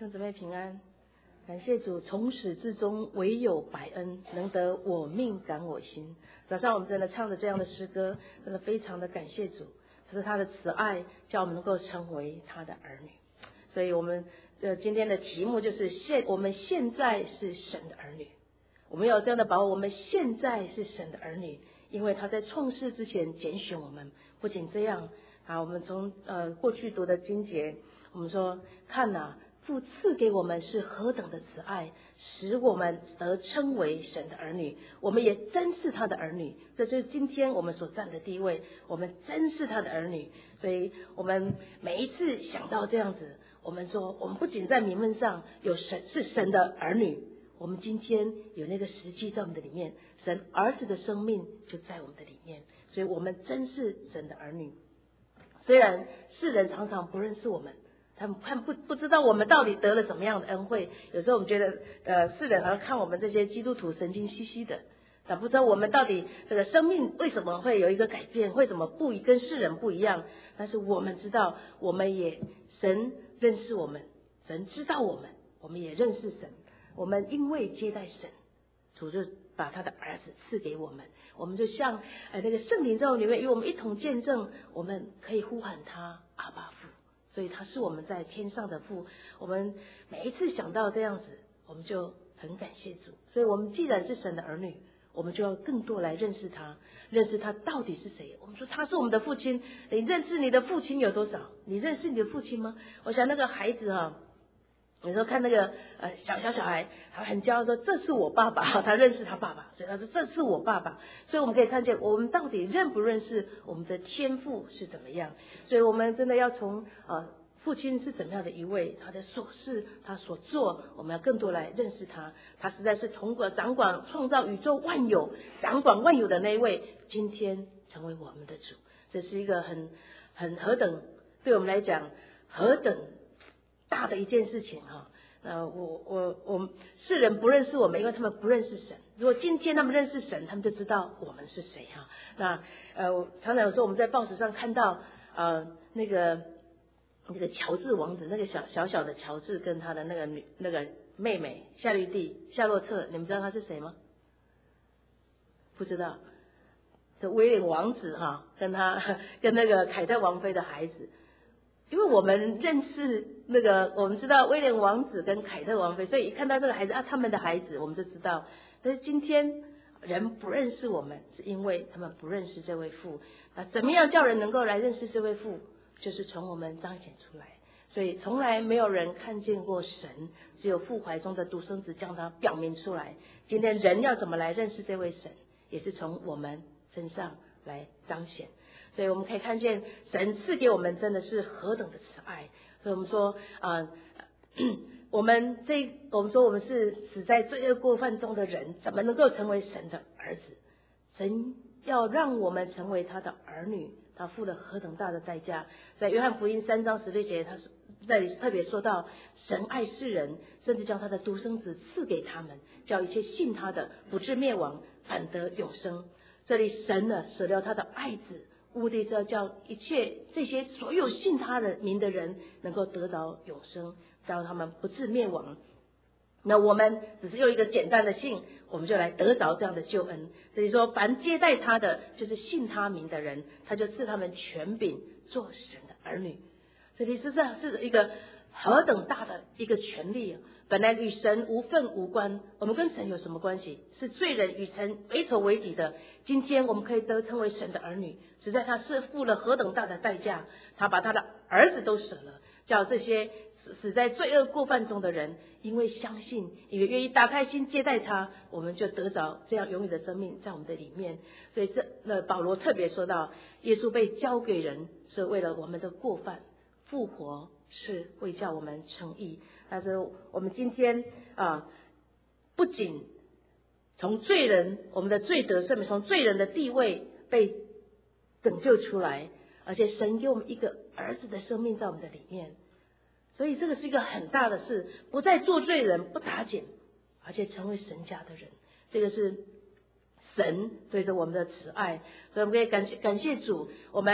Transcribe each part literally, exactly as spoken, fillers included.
兄姊妹平安，感谢主，从始至终唯有百恩，能得我命感我心。早上我们真的唱的这样的诗歌，真的非常的感谢主，这是他的慈爱，叫我们能够成为他的儿女。所以我们呃今天的题目就是现我们现在是神的儿女，我们要有这样的把握，我们现在是神的儿女，因为他在创世之前拣选我们。不仅这样啊，我们从呃过去读的经节，我们说看哪，父赐给我们是何等的慈爱，使我们得称为神的儿女，我们也真是他的儿女。这就是今天我们所站的地位，我们真是他的儿女。所以我们每一次想到这样子，我们说我们不仅在名分上有神是神的儿女，我们今天有那个实际在我们的里面，神儿子的生命就在我们的里面，所以我们真是神的儿女。虽然世人常常不认识我们，他们看不不知道我们到底得了什么样的恩惠。有时候我们觉得，呃，世人好像看我们这些基督徒神经兮兮的，但不知道我们到底这个生命为什么会有一个改变，为什么不跟世人不一样。但是我们知道，我们也神认识我们，神知道我们，我们也认识神。我们因为接待神，主就把他的儿子赐给我们，我们就像呃那个圣灵在我里面与我们一同见证，我们可以呼喊他阿爸父。所以他是我们在天上的父，我们每一次想到这样子，我们就很感谢主。所以我们既然是神的儿女，我们就要更多来认识他，认识他到底是谁。我们说他是我们的父亲，你认识你的父亲有多少？你认识你的父亲吗？我想那个孩子啊，有时候看那个呃小小小孩，他很骄傲说这是我爸爸，他认识他爸爸，所以他说这是我爸爸。所以我们可以看见我们到底认不认识我们的天父是怎么样。所以我们真的要从呃父亲是怎么样的一位，他的所事他所做，我们要更多来认识他。他实在是统管掌管创造宇宙万有，掌管万有的那一位，今天成为我们的主。这是一个很很何等对我们来讲何等大的一件事情哈。呃，我我我们世人不认识我们，因为他们不认识神。如果今天他们认识神，他们就知道我们是谁哈。那呃，常常有时候我们在报纸上看到呃那个那个乔治王子，那个小小小的乔治跟他的那个女那个妹妹夏绿蒂夏洛特，你们知道他是谁吗？不知道。这威廉王子哈，跟他跟那个凯特王妃的孩子。因为我们认识那个，我们知道威廉王子跟凯特王妃，所以一看到这个孩子啊，他们的孩子，我们就知道。但是今天人不认识我们，是因为他们不认识这位父。啊，怎么样叫人能够来认识这位父？就是从我们彰显出来。所以从来没有人看见过神，只有父怀中的独生子将他表明出来。今天人要怎么来认识这位神，也是从我们身上来彰显。所以我们可以看见神赐给我们真的是何等的慈爱。所以我们说啊、呃，我们这我们说我们是死在罪恶过犯中的人，怎么能够成为神的儿子？神要让我们成为他的儿女，他付了何等大的代价。在约翰福音三章十六节，他这里特别说到，神爱世人，甚至将他的独生子赐给他们，叫一切信他的不至灭亡，反得永生。这里神呢舍了他的爱子，目的是要叫一切这些所有信他人名的人能够得到永生，让他们不致灭亡。那我们只是用一个简单的信，我们就来得着这样的救恩。所以说凡接待他的，就是信他名的人，他就赐他们权柄做神的儿女。这里实际上是一个何等大的一个权利啊！本来与神无分无关，我们跟神有什么关系？是罪人与神为仇为敌的。今天我们可以得称为神的儿女，实在他是付了何等大的代价，他把他的儿子都舍了，叫这些死在罪恶过犯中的人，因为相信，因为愿意打开心接待他，我们就得着这样永远的生命在我们的里面。所以这那保罗特别说到，耶稣被交给人是为了我们的过犯，复活是为叫我们称义。但是我们今天啊，不仅从罪人我们的罪得赦免，从罪人的地位被拯救出来，而且神给我们一个儿子的生命在我们的里面。所以这个是一个很大的事，不再做罪人，不打紧，而且成为神家的人。这个是神对着我们的慈爱，所以我们可以感谢感谢主。我们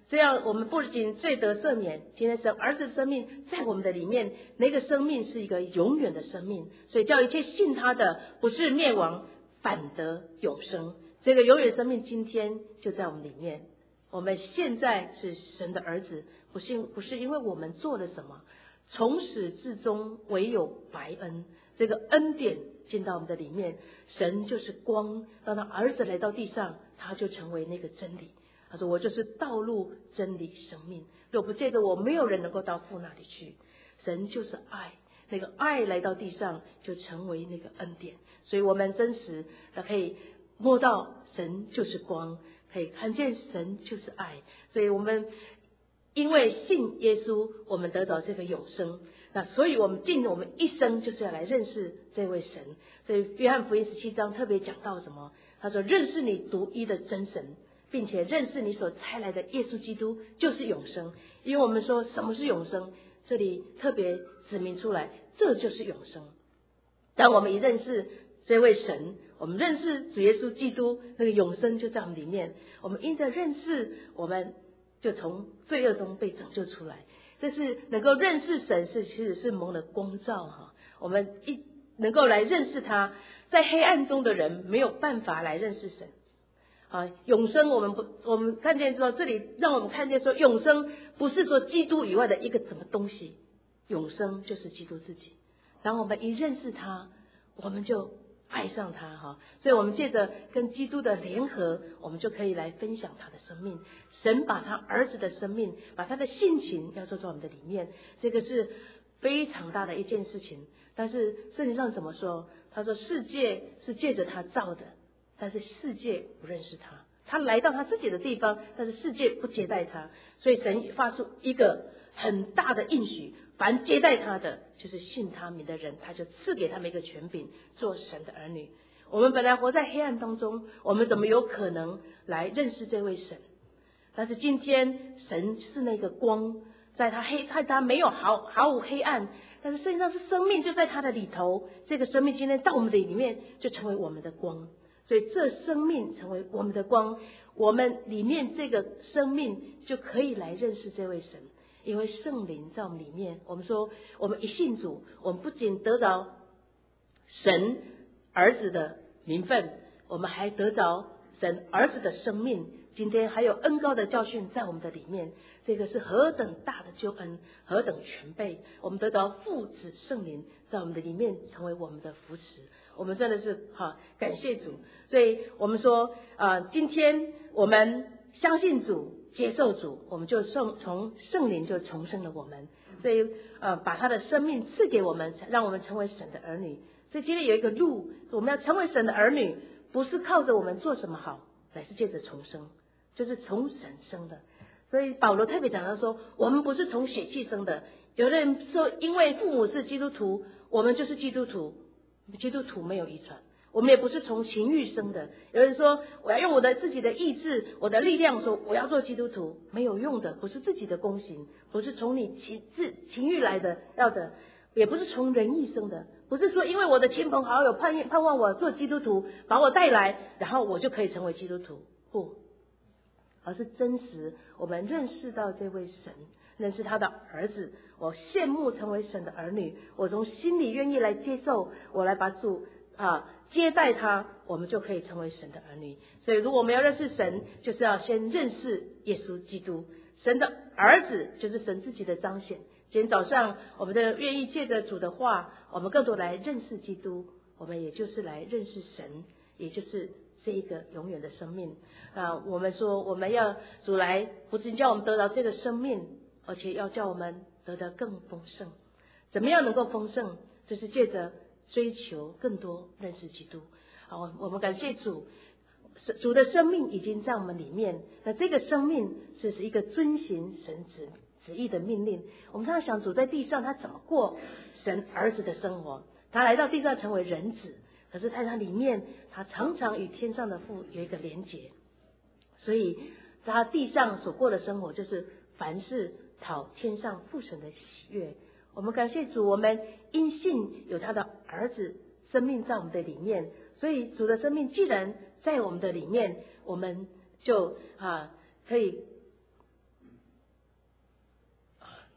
这样我们不仅罪得赦免，今天神儿子的生命在我们的里面，那个生命是一个永远的生命，所以叫一切信他的不是灭亡，反得永生。这个永远生命今天就在我们里面。我们现在是神的儿子，不是不是因为我们做了什么，从始至终唯有白恩，这个恩典进到我们的里面。神就是光，当他儿子来到地上，他就成为那个真理。他说我就是道路真理生命，若不借着我，没有人能够到父那里去。神就是爱，那个爱来到地上就成为那个恩典，所以我们真实的可以摸到神就是光，可以看见神就是爱。所以我们因为信耶稣，我们得到这个永生，那所以我们尽我们一生就是要来认识这位神。所以约翰福音十七章特别讲到什么，他说认识你独一的真神，并且认识你所差来的耶稣基督就是永生。因为我们说什么是永生，这里特别指明出来，这就是永生。当我们一认识这位神，我们认识主耶稣基督，那个永生就在我们里面。我们因着认识，我们就从罪恶中被拯救出来。这是能够认识神，是其实是蒙了光照哈。我们一能够来认识他，在黑暗中的人没有办法来认识神。啊，永生我们不，我们看见说，这里让我们看见说，永生不是说基督以外的一个什么东西，永生就是基督自己。当我们一认识他，我们就爱上他哈。所以我们借着跟基督的联合，我们就可以来分享他的生命。神把他儿子的生命，把他的性情要做在我们的里面，这个是非常大的一件事情。但是圣经上怎么说？他说世界是借着他造的，但是世界不认识他。他来到他自己的地方，但是世界不接待他。所以神发出一个很大的应许，凡接待他的，就是信他名的人，他就赐给他们一个权柄，做神的儿女。我们本来活在黑暗当中，我们怎么有可能来认识这位神？但是今天神是那个光，在他黑，在他没有毫毫无黑暗，但是实际上是生命就在他的里头。这个生命今天到我们的里面，就成为我们的光。所以这生命成为我们的光，我们里面这个生命就可以来认识这位神。因为圣灵在我们里面，我们说我们一信主，我们不仅得着神儿子的名分，我们还得着神儿子的生命。今天还有恩膏的教训在我们的里面，这个是何等大的救恩，何等全备。我们得到父子圣灵在我们的里面成为我们的扶持，我们真的是哈感谢主。所以我们说啊、呃，今天我们相信主，接受主，我们就圣从圣灵就重生了我们。所以呃把他的生命赐给我们，让我们成为神的儿女。所以今天有一个路，我们要成为神的儿女，不是靠着我们做什么好，乃是借着重生，就是从神生的。所以保罗特别讲到说，我们不是从血气生的。有的人说因为父母是基督徒，我们就是基督徒，基督徒没有遗传。我们也不是从情欲生的。有人说我要用我的自己的意志，我的力量说我要做基督徒，没有用的，不是自己的功行，不是从你情自情欲来的要的，也不是从人意生的，不是说因为我的亲朋好友盼盼望我做基督徒，把我带来，然后我就可以成为基督徒，不，而是真实我们认识到这位神，认识他的儿子，我羡慕成为神的儿女，我从心里愿意来接受，我来把主啊接待他，我们就可以成为神的儿女。所以如果我们要认识神，就是要先认识耶稣基督，神的儿子就是神自己的彰显。今天早上我们的愿意借着主的话，我们更多来认识基督，我们也就是来认识神，也就是这一个永远的生命啊。我们说我们要主来，不仅叫我们得到这个生命，而且要叫我们得到更丰盛。怎么样能够丰盛？就是借着追求更多认识基督。好，我们感谢主，主的生命已经在我们里面。那这个生命是一个遵行神旨旨意的命令。我们常常想，主在地上他怎么过神儿子的生活？他来到地上成为人子，可是在他里面，他常常与天上的父有一个连结。所以他地上所过的生活，就是凡事讨天上父神的喜悦。我们感谢主，我们因信有他的儿子生命在我们的里面，所以主的生命既然在我们的里面，我们就啊可以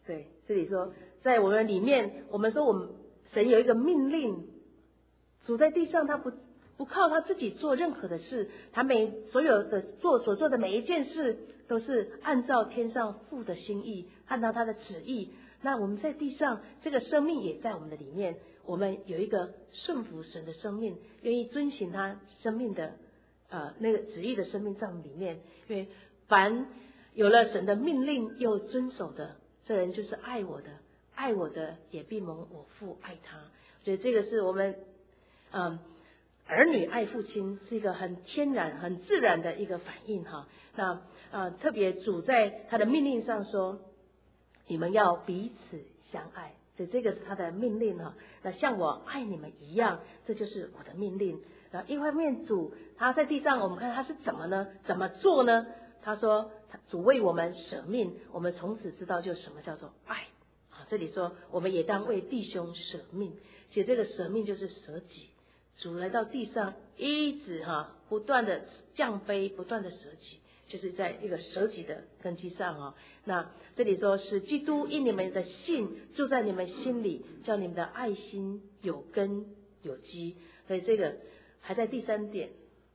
对，这里说在我们里面，我们说我们神有一个命令，主在地上他不不靠他自己做任何的事，他每所有的做所做的每一件事都是按照天上父的心意，按照他的旨意。那我们在地上这个生命也在我们的里面，我们有一个顺服神的生命，愿意遵行他生命的呃那个旨意的生命在我们里面。因为凡有了神的命令又遵守的，这人就是爱我的，爱我的也必蒙我父爱他。所以这个是我们嗯儿女爱父亲是一个很天然很自然的一个反应哈。那呃特别主在他的命令上说，你们要彼此相爱，所以这个是他的命令哈。那像我爱你们一样，这就是我的命令。那一方面主他在地上，我们看他是怎么呢？怎么做呢？他说主为我们舍命，我们从此知道就什么叫做爱啊。这里说我们也当为弟兄舍命，其实这个舍命就是舍己。主来到地上，一直哈不断的降卑，不断的舍己，就是在一个舍己的根基上啊。那这里说使基督因你们的信住在你们心里，叫你们的爱心有根有基。所以这个还在第三点。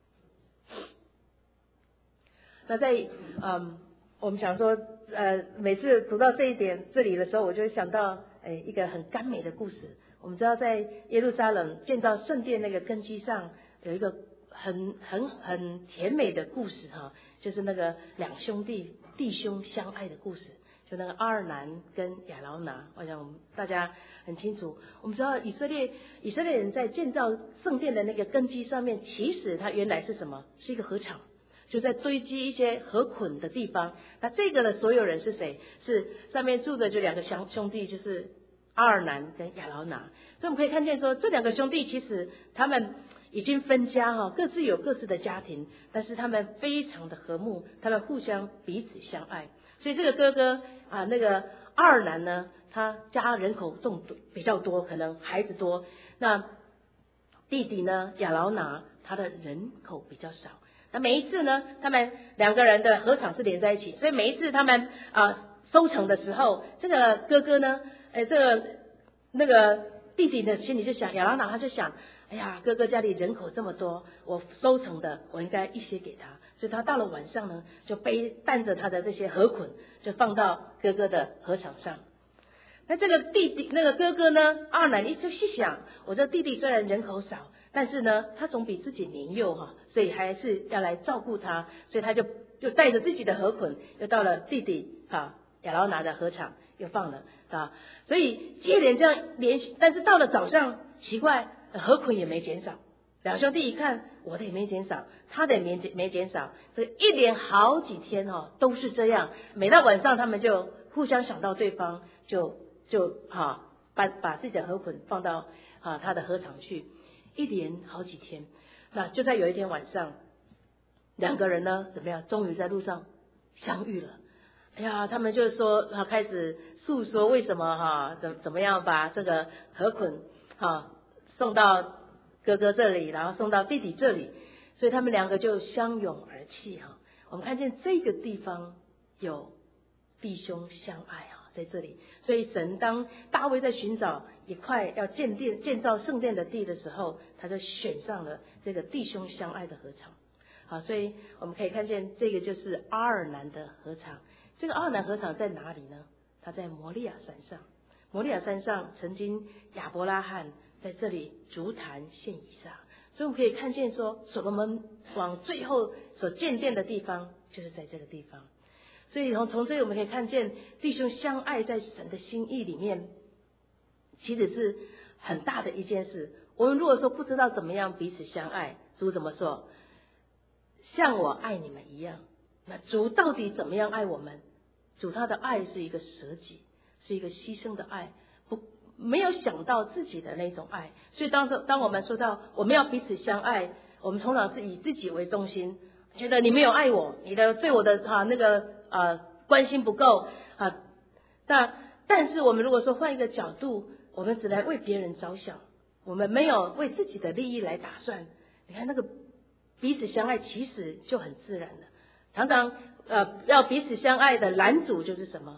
那在嗯，我们想说呃，每次读到这一点这里的时候，我就想到哎一个很甘美的故事。我们知道在耶路撒冷建造圣殿那个根基上有一个很很很甜美的故事哈，就是那个两兄弟弟兄相爱的故事，就那个阿尔南跟亚劳拿。我想我们大家很清楚，我们知道以色列以色列人在建造圣殿的那个根基上面，其实它原来是什么？是一个禾场，就在堆积一些禾捆的地方。那这个的所有人是谁？是上面住的就两个兄兄弟，就是阿尔南跟亚劳拿。所以我们可以看见说，这两个兄弟其实他们已经分家哈，各自有各自的家庭，但是他们非常的和睦，他们互相彼此相爱。所以这个哥哥啊，那个阿尔南呢，他家人口众比较多，可能孩子多。那弟弟呢，亚劳拿，他的人口比较少。那每一次呢，他们两个人的禾场是连在一起，所以每一次他们啊收成的时候，这个哥哥呢，哎，这个那个弟弟的心里就想，亚劳拿他就想，哎呀，哥哥家里人口这么多，我收成的我应该一些给他。所以他到了晚上呢，就背担着他的这些禾捆，就放到哥哥的禾场上。那这个弟弟那个哥哥呢，阿尔南一就细想，我这弟弟虽然人口少，但是呢，他总比自己年幼哈，所以还是要来照顾他，所以他就就带着自己的禾捆，又到了弟弟啊亚劳拿的禾场，又放了啊。所以接连这样连续，但是到了早上，奇怪，禾捆也没减少。两兄弟一看，我的也没减少，他的也没没减少，所以一连好几天哦都是这样。每到晚上，他们就互相想到对方，就就哈、啊、把把自己的禾捆放到啊他的禾场去。一连好几天，那就在有一天晚上，两个人呢怎么样？终于在路上相遇了。哎呀，他们就说啊，开始诉说为什么哈怎怎么样把这个禾捆哈送到哥哥这里，然后送到弟弟这里，所以他们两个就相拥而泣哈。我们看见这个地方有弟兄相爱哈，在这里。所以神当大卫在寻找一块要建殿建造圣殿的地的时候，他就选上了这个弟兄相爱的禾场。好，所以我们可以看见这个就是阿尔南的禾场。这个阿尔南禾场在哪里呢？它在摩利亚山上。摩利亚山上曾经亚伯拉罕在这里筑坛献以撒，所以我们可以看见说，所罗门往最后所建殿的地方就是在这个地方。所以从从这里我们可以看见弟兄相爱在神的心意里面，其实是很大的一件事。我们如果说不知道怎么样彼此相爱，主怎么说？像我爱你们一样。那主到底怎么样爱我们？主他的爱是一个舍己，是一个牺牲的爱，不没有想到自己的那种爱。所以当时当我们说到我们要彼此相爱，我们通常是以自己为中心，觉得你没有爱我，你的对我的啊那个呃关心不够啊。那但是我们如果说换一个角度，我们只来为别人着想，我们没有为自己的利益来打算。你看那个彼此相爱，其实就很自然了。常常呃要彼此相爱的拦阻就是什么？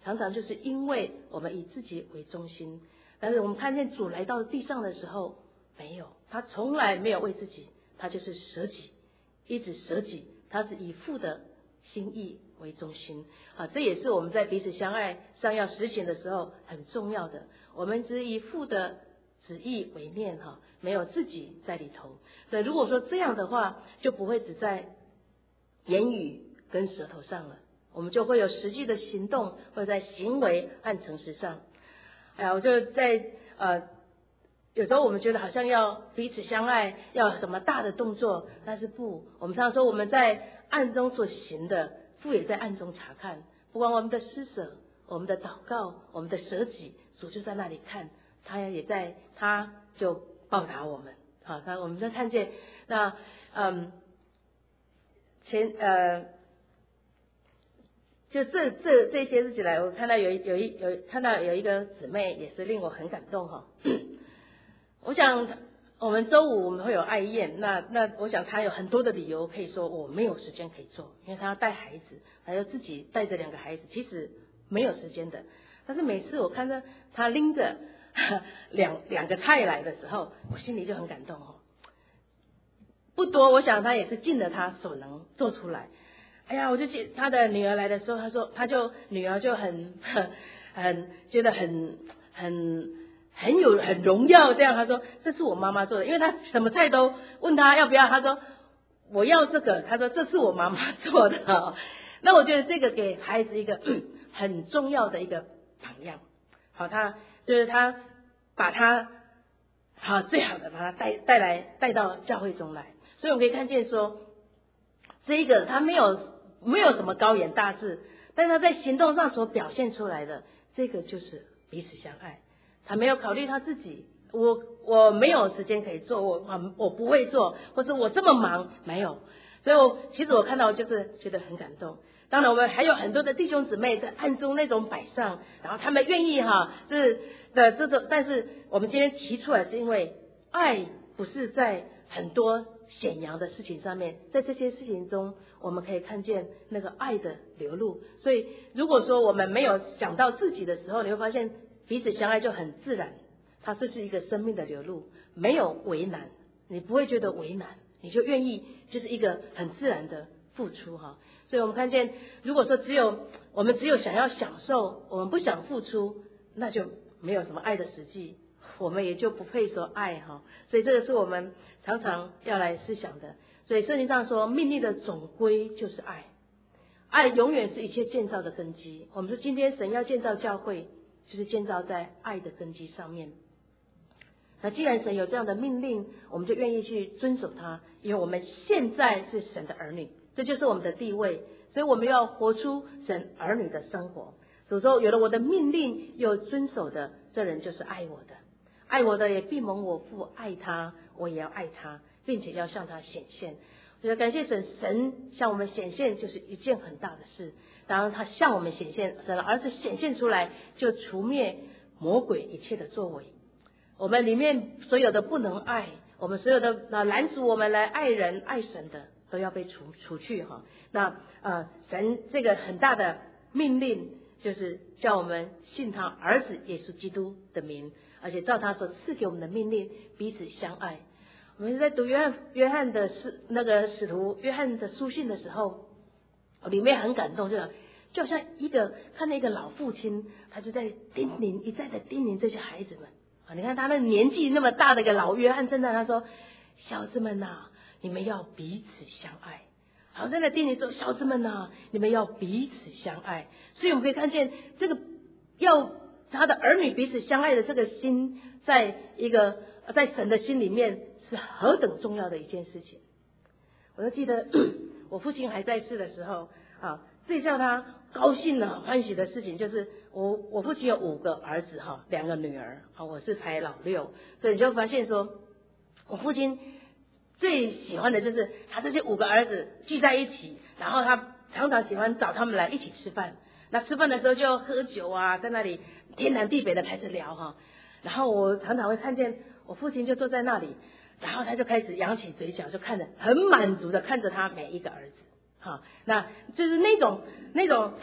常常就是因为我们以自己为中心。但是我们看见主来到地上的时候，没有，他从来没有为自己，他就是舍己，一直舍己，他是以父的心意为中心啊，这也是我们在彼此相爱上要实行的时候很重要的。我们只以父的旨意为念哈，没有自己在里头。所以如果说这样的话，就不会只在言语跟舌头上了，我们就会有实际的行动，或者在行为和诚实上。哎呀，我就在呃，有时候我们觉得好像要彼此相爱，要什么大的动作，但是不，我们常常说我们在暗中所行的，父也在暗中查看。不管我们的施舍、我们的祷告、我们的舍己，主就在那里看，他也在，他就报答我们。好，那我们再看见那嗯前呃。就这这这些日子来，我看到有有一有看到有一个姊妹也是令我很感动哈。我想我们周五我们会有爱宴，那那我想她有很多的理由可以说我没有时间可以做，因为她要带孩子，还要自己带着两个孩子，其实没有时间的。但是每次我看到她拎着两两个菜来的时候，我心里就很感动哦。不多，我想她也是尽了她所能做出来。哎呀，我就记他的女儿来的时候，他说，他就女儿就很很觉得很很很有很荣耀这样。他说这是我妈妈做的，因为他什么菜都问他要不要，他说我要这个，他说这是我妈妈做的、哦。那我觉得这个给孩子一个很重要的一个榜样。好，他就是他把他好最好的把他带带来带到教会中来，所以我们可以看见说，这一个他没有。没有什么高言大志，但他在行动上所表现出来的，这个就是彼此相爱。他没有考虑他自己，我我没有时间可以做，我我不会做，或者我这么忙，没有。所以我其实我看到就是觉得很感动。当然我们还有很多的弟兄姊妹在暗中那种摆上，然后他们愿意哈，就是的这种。但是我们今天提出来是因为爱不是在很多显扬的事情上面，在这些事情中我们可以看见那个爱的流露。所以如果说我们没有想到自己的时候，你会发现彼此相爱就很自然，它这是一个生命的流露，没有为难，你不会觉得为难，你就愿意就是一个很自然的付出哈。所以我们看见如果说只有我们只有想要享受，我们不想付出，那就没有什么爱的实际，我们也就不配说爱哈。所以这个是我们常常要来思想的。所以圣经上说，命令的总归就是爱，爱永远是一切建造的根基。我们说今天神要建造教会，就是建造在爱的根基上面。那既然神有这样的命令，我们就愿意去遵守它，因为我们现在是神的儿女，这就是我们的地位。所以我们要活出神儿女的生活。所以说有了我的命令又遵守的，这人就是爱我的，爱我的也必蒙我父爱他，我也要爱他，并且要向他显现。我要感谢神，神向我们显现就是一件很大的事。当然他向我们显现，神的儿子显现出来，就除灭魔鬼一切的作为。我们里面所有的不能爱，我们所有的那拦阻我们来爱人爱神的，都要被除除去哈。那呃，神这个很大的命令，就是叫我们信他儿子耶稣基督的名，而且照他所赐给我们的命令，彼此相爱。我们在读约翰约翰的使那个使徒约翰的书信的时候，里面很感动，就就好像一个看到一个老父亲，他就在叮咛，一再的叮咛这些孩子们啊。你看他那年纪那么大的一个老约翰，真的他说：“小子们呐、啊，你们要彼此相爱。”好，在那叮咛说：“小子们呐、啊，你们要彼此相爱。”所以我们可以看见这个要他的儿女彼此相爱的这个心，在一个在神的心里面是何等重要的一件事情。我就记得我父亲还在世的时候啊，最叫他高兴的欢喜的事情就是我我父亲有五个儿子哈，两个女儿啊，我是排老六，所以你就发现说，我父亲最喜欢的就是他这些五个儿子聚在一起，然后他常常喜欢找他们来一起吃饭。那吃饭的时候就喝酒啊，在那里天南地北的开始聊哈。然后我常常会看见我父亲就坐在那里，然后他就开始扬起嘴角，就看着很满足的看着他每一个儿子哈。那就是那种那种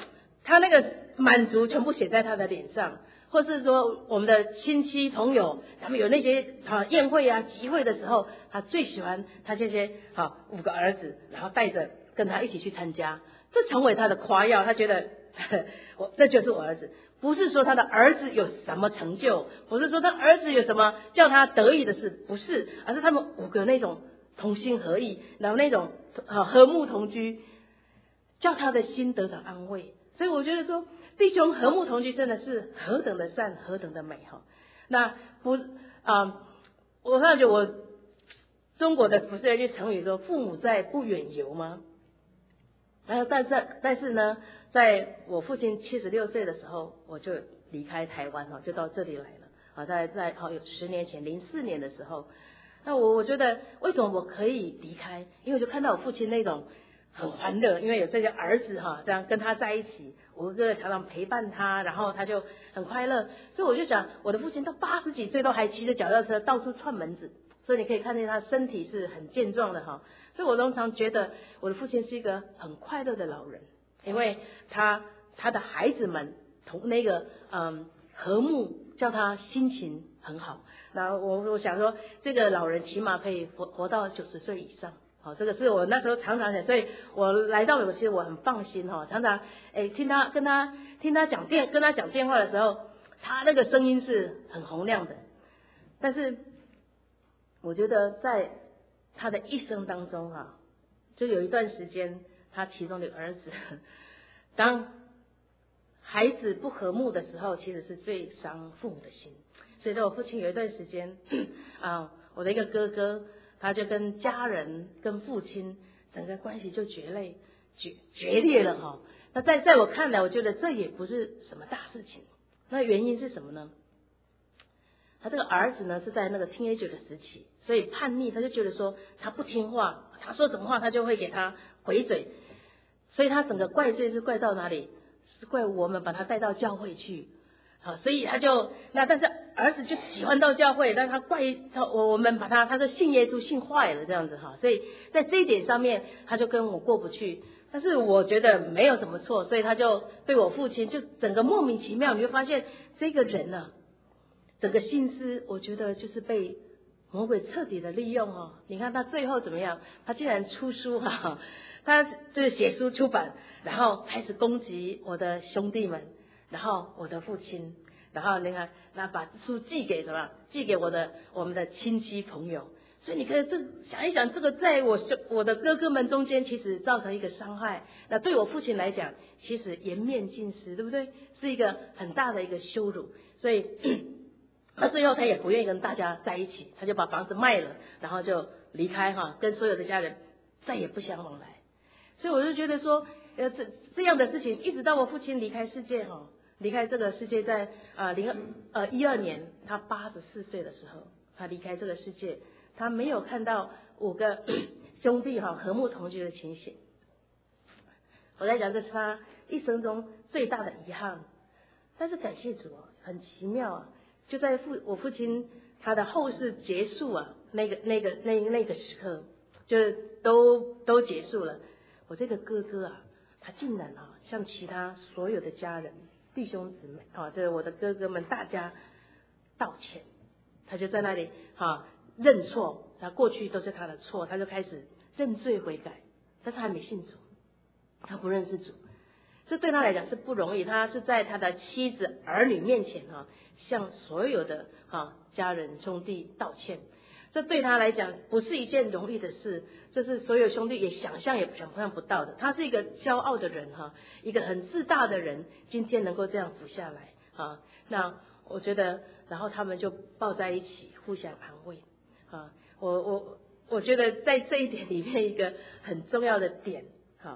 他那个满足全部写在他的脸上，或是说我们的亲戚朋友，他们有那些啊宴会啊集会的时候，他最喜欢他这些啊五个儿子，然后带着跟他一起去参加，这成为他的夸耀。他觉得呵呵我这就是我儿子，不是说他的儿子有什么成就，不是说他儿子有什么叫他得意的事，不是，而是他们五个那种同心合意，然后那种啊和睦同居，叫他的心得到安慰。所以我觉得说，弟兄和睦同居真的是何等的善，何等的美哈。那不啊、呃，我发觉我中国的不是有句成语说“父母在，不远游”吗？然后但是但是呢，在我父亲七十六岁的时候，我就离开台湾哈，就到这里来了啊，在在好有十年前，零四年的时候，那我我觉得为什么我可以离开？因为我就看到我父亲那种很欢乐，因为有这些儿子哈，这样跟他在一起，我哥哥常常陪伴他，然后他就很快乐。所以我就想，我的父亲到八十几岁都还骑着脚踏车到处串门子，所以你可以看见他身体是很健壮的哈。所以我通常觉得我的父亲是一个很快乐的老人，因为他他的孩子们同那个嗯和睦，叫他心情很好。那我我想说，这个老人起码可以活活到九十岁以上。好，这个是我那时候常常想，所以我来到美国，其实我很放心哈。常常诶听他跟他听他讲电跟他讲电话的时候，他那个声音是很洪亮的。但是我觉得在他的一生当中啊，就有一段时间，他其中的儿子，当孩子不和睦的时候，其实是最伤父母的心。所以在我父亲有一段时间啊，我的一个哥哥。他就跟家人、跟父亲整个关系就决裂、决决裂了哈。那在在我看来，我觉得这也不是什么大事情。那原因是什么呢？他这个儿子呢是在那个 teenager 的时期，所以叛逆，他就觉得说他不听话，他说什么话他就会给他回嘴，所以他整个怪罪是怪到哪里？是怪我们把他带到教会去。好，所以他就那，但是儿子就喜欢到教会，但他怪他我我们把他，他说信耶稣信坏了这样子哈，所以在这一点上面他就跟我过不去。但是我觉得没有什么错，所以他就对我父亲就整个莫名其妙，你会发现这个人呢、啊，整个心思我觉得就是被魔鬼彻底的利用哦。你看他最后怎么样？他竟然出书哈、啊，他就是写书出版，然后开始攻击我的兄弟们。然后我的父亲，然后你看，那把书寄给什么？寄给我的我们的亲戚朋友。所以你可以这想一想，这个在我我的哥哥们中间，其实造成一个伤害。那对我父亲来讲，其实颜面尽失，对不对？是一个很大的一个羞辱。所以那最后他也不愿意跟大家在一起，他就把房子卖了，然后就离开哈，跟所有的家人再也不相往来。所以我就觉得说，呃，这这样的事情，一直到我父亲离开世界哈。离开这个世界在，在呃零呃一二年，他八十四岁的时候，他离开这个世界，他没有看到五个兄弟哈和睦同居的情形。我在讲，这是他一生中最大的遗憾。但是感谢主啊，很奇妙啊！就在父我父亲他的后事结束啊，那个那个那那个时刻，就是都都结束了。我这个哥哥啊，他竟然啊，向其他所有的家人。弟兄姊妹啊，这是我的哥哥们，大家道歉。他就在那里啊认错，他过去都是他的错，他就开始认罪悔改。但是他还没信主，他不认识主，这对他来讲是不容易。他是在他的妻子儿女面前啊，向所有的啊家人兄弟道歉。这对他来讲不是一件容易的事，这是所有兄弟也想象也想象不到的。他是一个骄傲的人哈，一个很自大的人，今天能够这样服下来啊，那我觉得，然后他们就抱在一起，互相安慰啊。我我我觉得在这一点里面，一个很重要的点哈，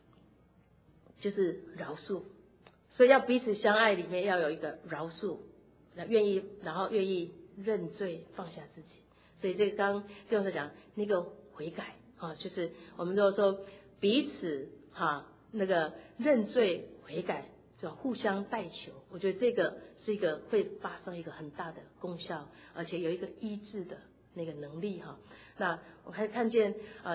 就是饶恕。所以要彼此相爱，里面要有一个饶恕，那愿意，然后愿意认罪，放下自己。所以这刚就是讲那个悔改啊，就是我们都说彼此哈、啊、那个认罪悔改，就互相代求。我觉得这个是一个会发生一个很大的功效，而且有一个医治的那个能力哈。那我还看见啊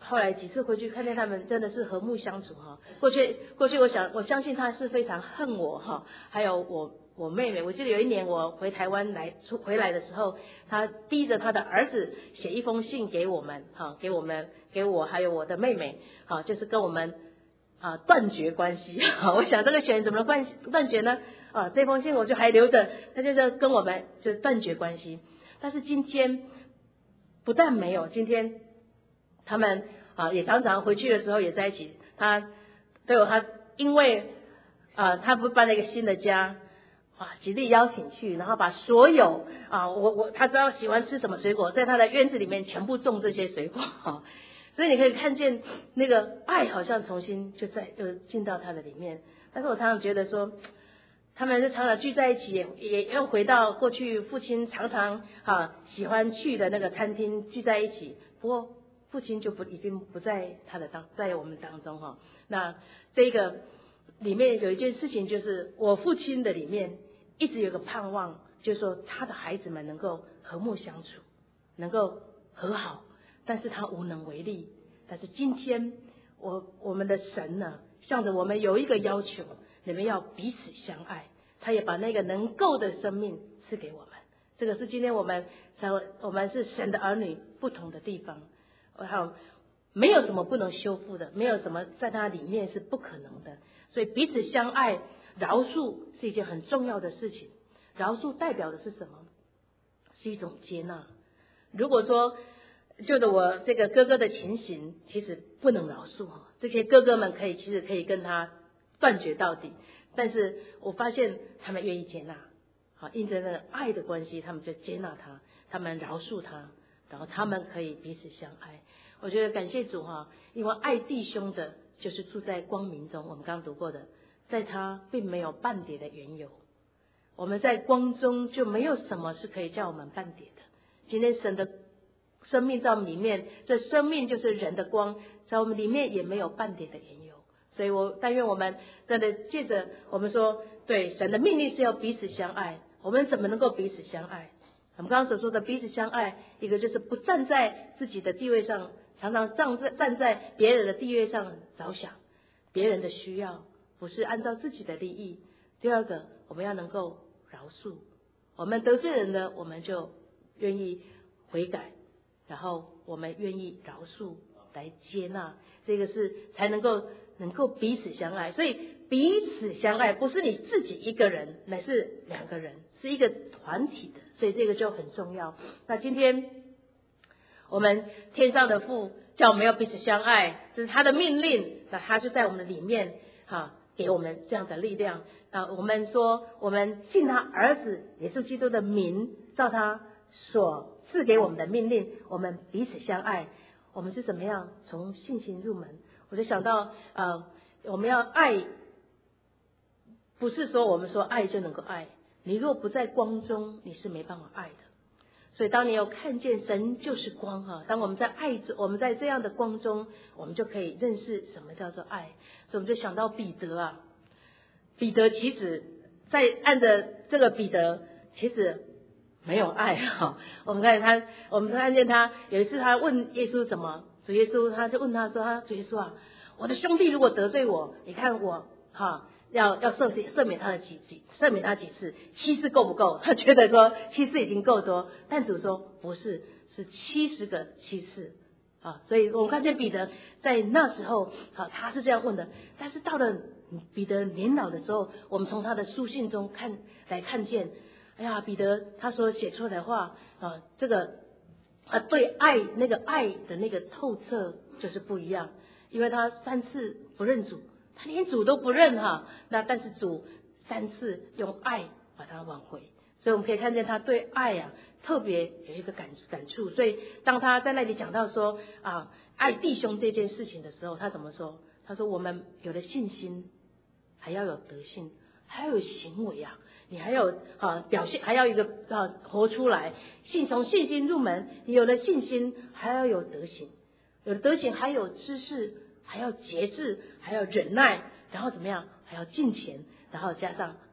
后来几次回去看见他们真的是和睦相处哈。过去过去我想我相信他是非常恨我哈，还有我我妹妹。我记得有一年我回台湾来出回来的时候，他逼着他的儿子写一封信给我们哈，给我们给我还有我的妹妹哈，就是跟我们啊断绝关系。我想这个选怎么断断绝呢？啊，这封信我就还留着，他就是跟我们就断绝关系。但是今天不但没有，今天他们啊也常常回去的时候也在一起。他对我他因为啊他不搬了一个新的家啊，极力邀请去，然后把所有啊我我他知道喜欢吃什么水果，在他的院子里面全部种这些水果哈。所以你可以看见那个爱好像重新就在就进到他的里面。但是我常常觉得说，他们是常常聚在一起，也也又回到过去父亲常常啊喜欢去的那个餐厅聚在一起。不过父亲就不已经不在他的当在我们当中哈。那这个里面有一件事情，就是我父亲的里面一直有个盼望，就是说他的孩子们能够和睦相处，能够和好，但是他无能为力。但是今天我我们的神呢，向着我们有一个要求，你们要彼此相爱。他也把那个能够的生命赐给我们。这个是今天我们我们是神的儿女不同的地方。还有没有什么不能修复的，没有什么在它里面是不可能的。所以彼此相爱，饶恕是一件很重要的事情。饶恕代表的是什么？是一种接纳。如果说就着我这个哥哥的情形，其实不能饶恕哈。这些哥哥们可以其实可以跟他断绝到底，但是我发现他们愿意接纳，好，因着那个爱的关系，他们就接纳他，他们饶恕他，然后他们可以彼此相爱。我觉得感谢主哈，因为爱弟兄的就是住在光明中，我们刚刚读过的，在他并没有半点的缘由。我们在光中就没有什么是可以叫我们半点的。今天神的生命在我们里面，这生命就是人的光，在我们里面也没有半点的缘由。所以我但愿我们真的借着我们说，对，神的命令是要彼此相爱，我们怎么能够彼此相爱？我们刚刚所说的彼此相爱，一个就是不站在自己的地位上，常常站在站在别人的地位上着想别人的需要，不是按照自己的利益。第二个，我们要能够饶恕，我们得罪人的，我们就愿意悔改，然后我们愿意饶恕来接纳，这个是才能够能够彼此相爱。所以彼此相爱不是你自己一个人，乃是两个人，是一个团体的，所以这个就很重要。那今天我们天上的父叫我们要彼此相爱，这是他的命令，那他就在我们的里面哈，给我们这样的力量。啊，我们说我们信他儿子耶稣基督的名，照他所赐给我们的命令，我们彼此相爱。我们是怎么样从信心入门？我就想到呃，我们要爱，不是说我们说爱就能够爱，你若不在光中，你是没办法爱的。所以当你有看见神就是光哈，当我们在爱中，我们在这样的光中，我们就可以认识什么叫做爱。所以我们就想到彼得啊，彼得其实在按着这个彼得其实没有爱哈。我们看他，我们看见他有一次他问耶稣什么，主耶稣他就问他说，他主耶稣啊，我的兄弟如果得罪我，你看我哈要要赦赦免他的几几赦免他几次？七次够不够？他觉得说七次已经够多，但主说不是，是七十个七次啊。所以我们看见彼得在那时候啊，他是这样问的。但是到了彼得年老的时候，我们从他的书信中看来看见，哎呀，彼得他所写出来的话啊，这个啊对爱那个爱的那个透彻就是不一样，因为他三次不认主。他连主都不认哈，那但是主三次用爱把他挽回，所以我们可以看见他对爱啊特别有一个感感触。所以当他在那里讲到说啊爱弟兄这件事情的时候，他怎么说？他说我们有了信心，还要有德性，还要有行为啊，你还有啊表现，还要一个啊活出来。信从信心入门，你有了信心，还要有德行，有了德行还有知识。还要节制，还要忍耐，然后怎么样？还要敬虔，然后加上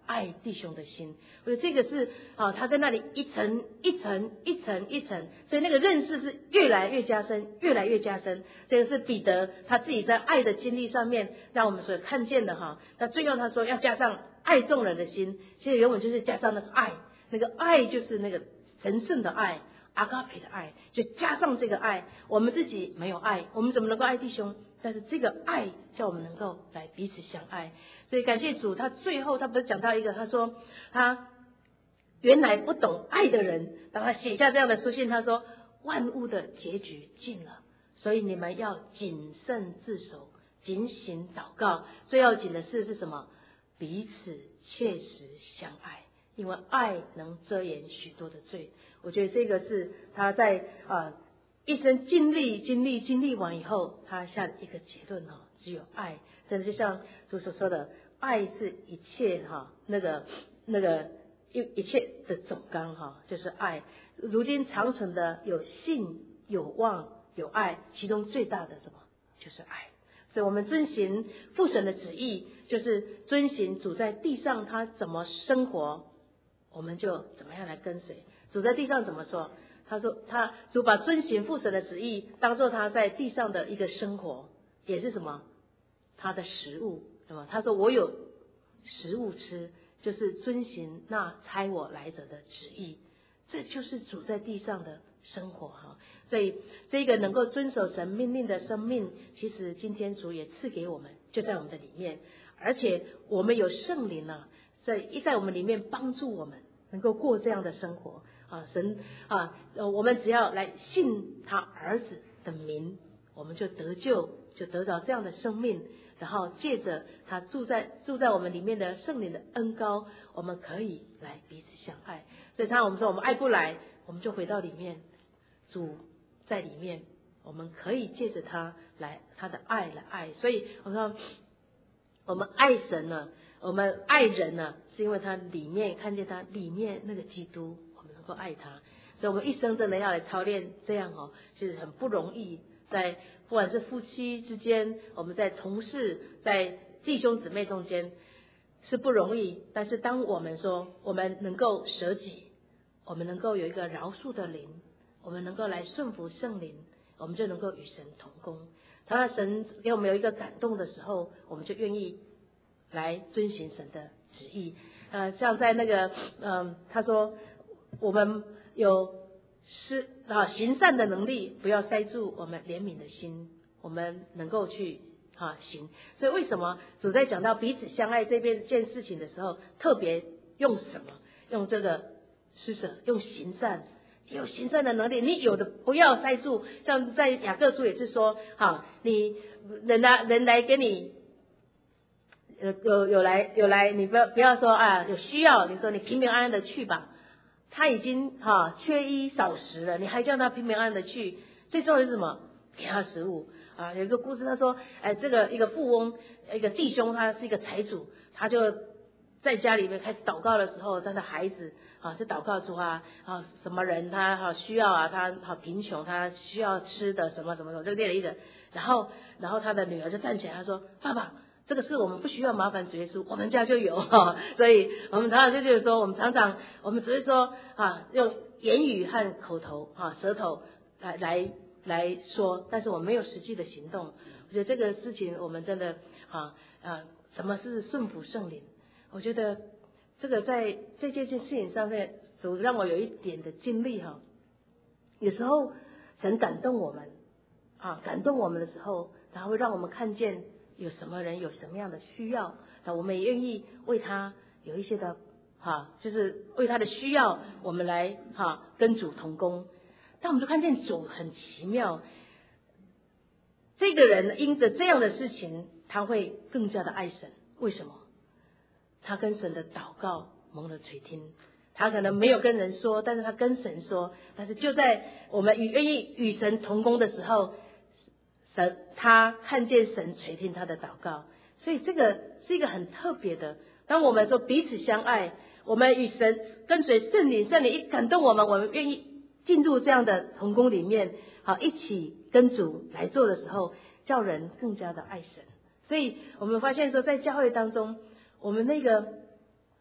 爱弟兄的心。我觉得这个是啊，他在那里一层一层一层一层，所以那个认识是越来越加深，越来越加深。这个是彼得他自己在爱的经历上面让我们所看见的哈。那最后他说要加上爱众人的心，其实原本就是加上那个爱，那个爱就是那个神圣的爱，阿嘎培的爱，就加上这个爱。我们自己没有爱，我们怎么能够爱弟兄？但是这个爱叫我们能够来彼此相爱。所以感谢主，他最后他不是讲到一个，他说他原来不懂爱的人，当他写下这样的书信，他说万物的结局近了，所以你们要谨慎自守，警醒祷告。最要紧的事是什么？彼此切实相爱，因为爱能遮掩许多的罪。我觉得这个是他在啊、呃、一生经历经历经历完以后，他下的一个结论哈，只有爱。真的就像主所说的，爱是一切哈那个那个一一切的总纲哈，就是爱。如今长存的有信、有望、有爱，其中最大的什么？就是爱。所以我们遵行父神的旨意，就是遵行主在地上他怎么生活，我们就怎么样来跟随。主在地上怎么说？他说他主把遵行父神的旨意当做他在地上的一个生活，也是什么？他的食物，对吗？他说我有食物吃，就是遵行那差我来者的旨意。这就是主在地上的生活哈。所以这个能够遵守神命令的生命，其实今天主也赐给我们，就在我们的里面。而且我们有圣灵啊，在一在我们里面帮助我们能够过这样的生活啊。神啊，我们只要来信他儿子的名，我们就得救，就得到这样的生命。然后借着他住在住在我们里面的圣灵的恩膏，我们可以来彼此相爱。所以他我们说我们爱不来，我们就回到里面，主在里面，我们可以借着他来他的爱来爱。所以我说我们爱神呢，我们爱人呢，是因为他里面看见他里面那个基督，我们能够爱他。所以我们一生真的要来操练这样哦，其实很不容易。在不管是夫妻之间，我们在同事，在弟兄姊妹中间是不容易。但是当我们说我们能够舍己，我们能够有一个饶恕的灵，我们能够来顺服圣灵，我们就能够与神同工。当神给我们有一个感动的时候，我们就愿意来遵行神的旨意。呃，像在那个嗯、呃，他说我们有是啊，行善的能力，不要塞住我们怜悯的心，我们能够去啊行。所以为什么主在讲到彼此相爱这边件事情的时候，特别用什么？用这个施舍，用行善，有行善的能力，你有的不要塞住。像在雅各书也是说，哈，你人来人来给你。有有有来有来，你不要不要说啊，有需要，你说你平平安安的去吧。他已经哈、啊、缺衣少食了，你还叫他平平安安的去？最重要的是什么？给他食物啊！有一个故事，他说，哎，这个一个富翁，一个弟兄，他是一个财主，他就在家里面开始祷告的时候，他的孩子啊，就祷告说啊啊什么人他好、啊、需要啊，他好贫穷，他需要吃的什么什么什么，就列了一个。然后然后他的女儿就站起来，他说：“爸爸。”这个事我们不需要麻烦主耶稣，我们家就有哈，所以我们常常就就是说，我们常常我们只是说啊，用言语和口头啊舌头来来来说，但是我们没有实际的行动。我觉得这个事情我们真的啊啊，什么是顺服圣灵？我觉得这个在这件事情上面，主让我有一点的经历哈。有时候神感动我们啊，感动我们的时候，然后会让我们看见。有什么人有什么样的需要，那我们也愿意为他有一些的哈、啊，就是为他的需要，我们来哈、啊、跟主同工。但我们就看见主很奇妙，这个人因着这样的事情，他会更加的爱神。为什么？他跟神的祷告蒙了垂听，他可能没有跟人说，但是他跟神说。但是就在我们与愿意与神同工的时候。神他看见神垂听他的祷告，所以这个是一个很特别的。当我们说彼此相爱，我们与神跟随圣灵，圣灵一感动我们，我们愿意进入这样的同工里面，好一起跟主来做的时候，叫人更加的爱神。所以我们发现说，在教会当中，我们那个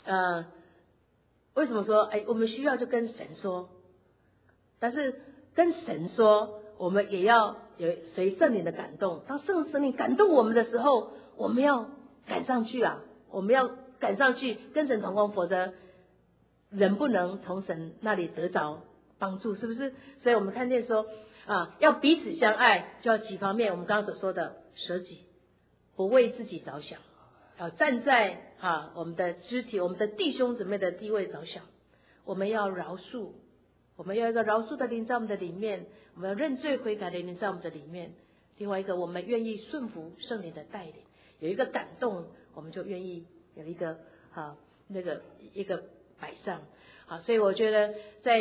呃，为什么说哎，我们需要就跟神说？但是跟神说，我们也要有随圣灵的感动。当圣圣灵感动我们的时候，我们要赶上去啊！我们要赶上去跟神同工，否则人不能从神那里得着帮助，是不是？所以我们看见说啊，要彼此相爱，就要几方面。我们刚刚所说的舍己，不为自己着想，要站在啊我们的肢体、我们的弟兄姊妹的地位着想。我们要饶恕，我们要有一个饶恕的灵在我们的里面，我们要认罪悔改的灵在我们的里面。另外一个，我们愿意顺服圣灵的带领，有一个感动，我们就愿意有一个啊那个一个摆上啊。所以我觉得在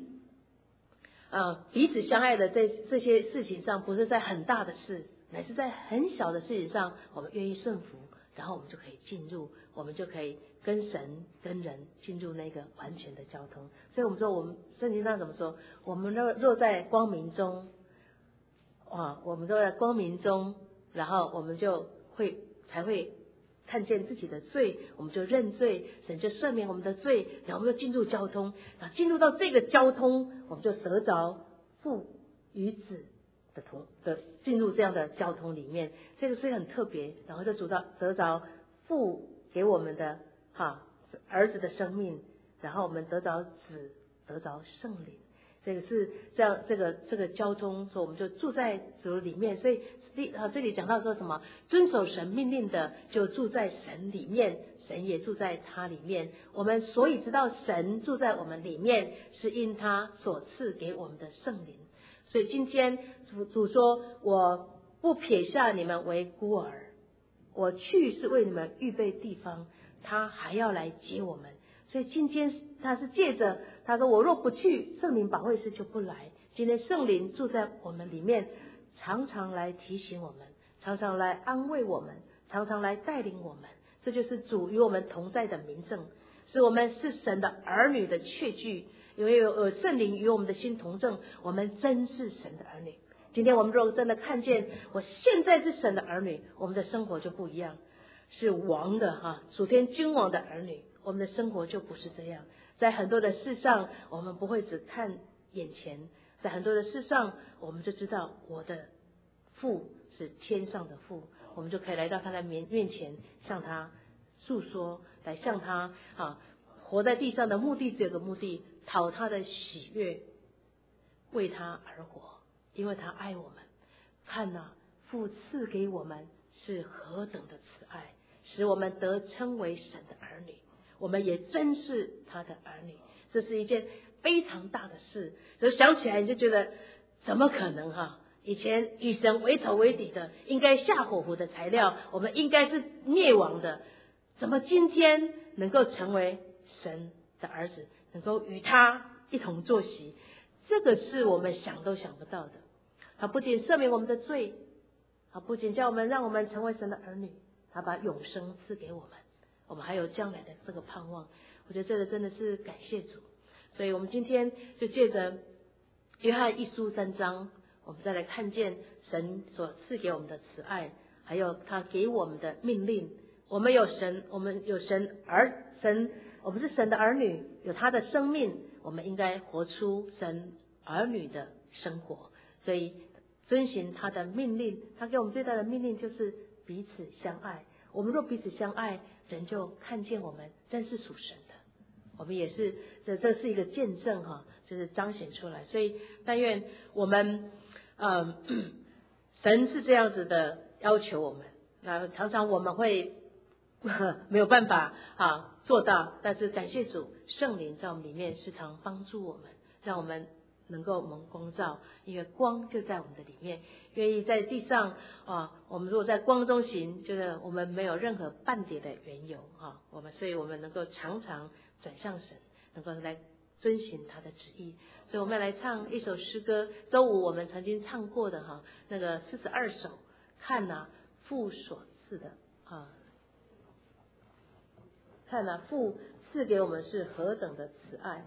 呃彼此相爱的这这些事情上，不是在很大的事，乃是在很小的事情上，我们愿意顺服，然后我们就可以进入，我们就可以跟神跟人进入那个完全的交通。所以我们说，我们圣经上怎么说？我们若若在光明中啊，我们都在光明中，然后我们就会才会看见自己的罪，我们就认罪，神就赦免我们的罪，然后我们就进入交通，然后进入到这个交通，我们就得着父与子的同的进入这样的交通里面，这个是很特别，然后就得到得着父给我们的哈儿子的生命，然后我们得着子，得着圣灵。这个是这样，这个这个交通，所以我们就住在主里面。所以啊，这里讲到说什么？遵守神命令的，就住在神里面，神也住在他里面。我们所以知道神住在我们里面，是因他所赐给我们的圣灵。所以今天主主说：“我不撇下你们为孤儿，我去是为你们预备地方，他还要来接我们。”所以今天他是借着他说，我若不去，圣灵保惠师就不来。今天圣灵住在我们里面，常常来提醒我们，常常来安慰我们，常常来带领我们。这就是主与我们同在的明证，是我们是神的儿女的确据。因为有圣灵与我们的心同证，我们真是神的儿女。今天我们如果真的看见我现在是神的儿女，我们的生活就不一样，是王的哈属天君王的儿女。我们的生活就不是这样，在很多的事上，我们不会只看眼前，在很多的事上，我们就知道我的父是天上的父，我们就可以来到他的面面前，向他诉说，来向他啊，活在地上的目的只有个目的，讨他的喜悦，为他而活，因为他爱我们。看哪、啊，父赐给我们是何等的慈爱，使我们得称为神的儿女。我们也真是他的儿女，这是一件非常大的事。所以想起来你就觉得怎么可能哈、啊？以前与神为仇为敌的，应该下火湖的材料，我们应该是灭亡的。怎么今天能够成为神的儿子，能够与他一同坐席？这个是我们想都想不到的。他不仅赦免我们的罪，他不仅叫我们让我们成为神的儿女，他把永生赐给我们。我们还有将来的这个盼望，我觉得这个真的是感谢主。所以我们今天就借着约翰一书三章，我们再来看见神所赐给我们的慈爱，还有他给我们的命令。我们有神，我们有神儿神，我们是神的儿女，有他的生命，我们应该活出神儿女的生活。所以遵循他的命令，他给我们最大的命令就是彼此相爱。我们若彼此相爱，人就看见我们真是属神的。我们也是，这这是一个见证哈，就是彰显出来。所以但愿我们，嗯，神是这样子的要求我们。那常常我们会没有办法啊做到，但是感谢主，圣灵在我们里面时常帮助我们，让我们能够蒙光照，因为光就在我们的里面。愿意在地上啊，我们如果在光中行，就是我们没有任何半点的缘由啊，我们所以我们能够常常转向神，能够来遵循他的旨意。所以我们要来唱一首诗歌，周五我们曾经唱过的哈，那个四十二首，看哪、啊、父所赐的啊，看哪、啊、父赐给我们是何等的慈爱。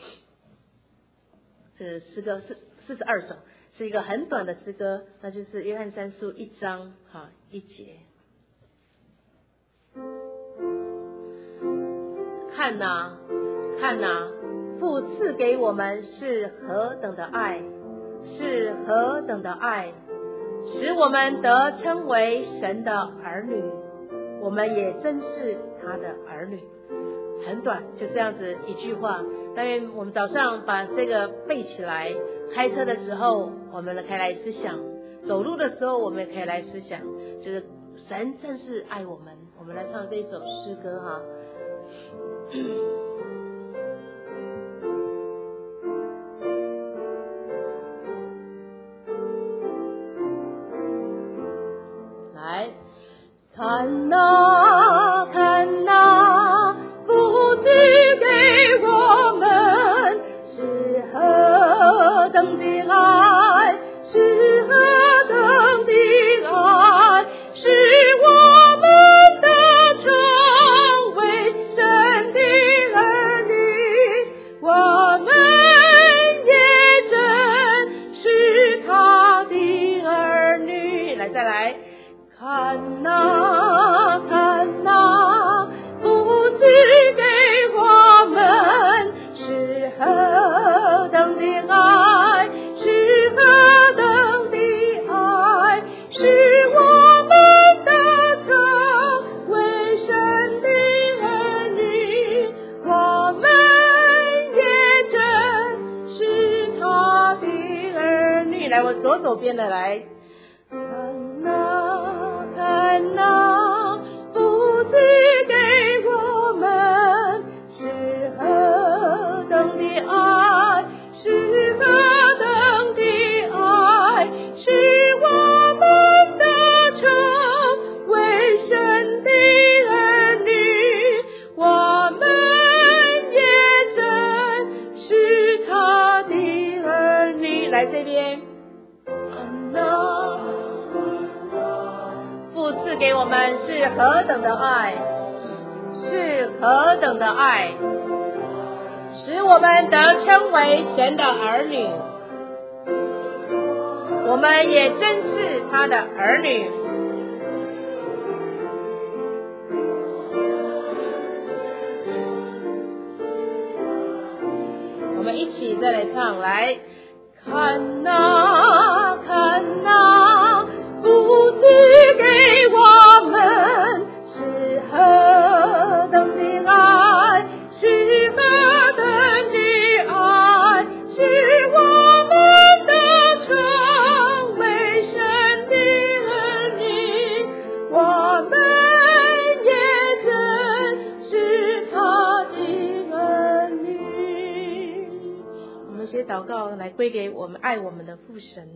是诗歌四四十二首，是一个很短的诗歌，那就是约翰三书一章哈一节。 看哪，看哪，父赐给我们是何等的爱，是何等的爱，使我们得称为神的儿女，我们也真是他的儿女。很短，就这样子一句话。但愿我们早上把这个背起来，开车的时候我们可以来思想，走路的时候我们也可以来思想，就是神真是爱我们。我们来唱这一首诗歌哈。来，看哪，看哪，父赐给我们是何等的爱，是何等的爱，是我们的成为神的儿女，我们也真是他的儿女。来，再来，看哪，看哪，父赐给我们是何等的爱，是何等的爱，是我们的成为神的儿女，我们也真是他的儿女。来，我左手边的来，看哪，看哪，父赐给我们是何等的爱，是何等的爱，是我们的成为神的儿女，我们也真是他的儿女。来这边，看哪，父赐给我们是何等的爱，是何等的爱，使我们得称为神的儿女，我们也真是他的儿女。我们一起再来唱，来，看哪，看哪，父赐给我们是何等的爱，是何等的爱，是我们的成为神的儿女，我们也真是他的儿女。我们先祷告，来归给我们爱我们的父神。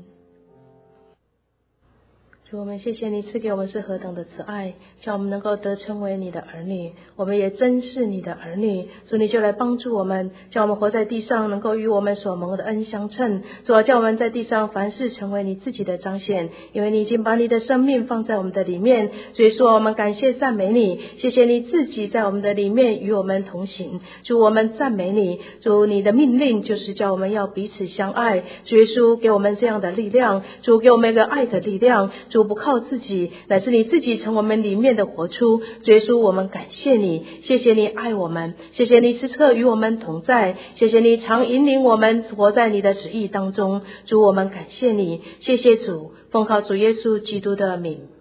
主，我们谢谢你赐给我们是何等的慈爱，叫我们能够得称为你的儿女，我们也真是你的儿女。主，你就来帮助我们，叫我们活在地上能够与我们所蒙的恩相称。主啊，叫我们在地上凡事成为你自己的彰显，因为你已经把你的生命放在我们的里面。所以说我们感谢赞美你，谢谢你自己在我们的里面与我们同行。主，我们赞美你。主，你的命令就是叫我们要彼此相爱。主耶稣给我们这样的力量，主给我们一个爱的力量。主，不靠自己，乃是你自己从我们里面的活出。主耶稣，我们感谢你，谢谢你爱我们，谢谢你时刻与我们同在，谢谢你常引领我们活在你的旨意当中。主，我们感谢你，谢谢主，奉靠主耶稣基督的名。